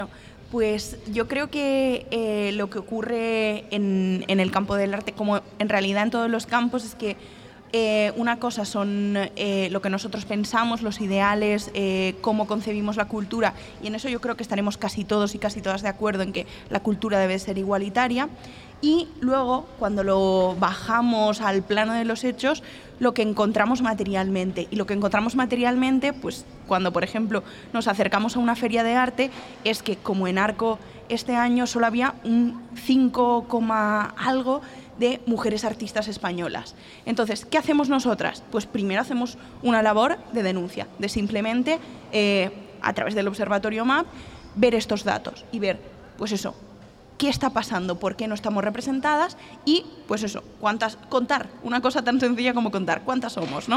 Pues yo creo que lo que ocurre en el campo del arte, como en realidad en todos los campos, es que una cosa son lo que nosotros pensamos, los ideales, cómo concebimos la cultura, y en eso yo creo que estaremos casi todos y casi todas de acuerdo en que la cultura debe ser igualitaria. Y luego, cuando lo bajamos al plano de los hechos, lo que encontramos materialmente. Y lo que encontramos materialmente, pues cuando, por ejemplo, nos acercamos a una feria de arte, es que como en Arco este año solo había un 5, algo de mujeres artistas españolas. Entonces, ¿qué hacemos nosotras? Pues primero hacemos una labor de denuncia, de simplemente, a través del Observatorio MAP, ver estos datos y ver, pues eso, qué está pasando, por qué no estamos representadas y, pues eso, contar una cosa tan sencilla como contar cuántas somos, ¿no?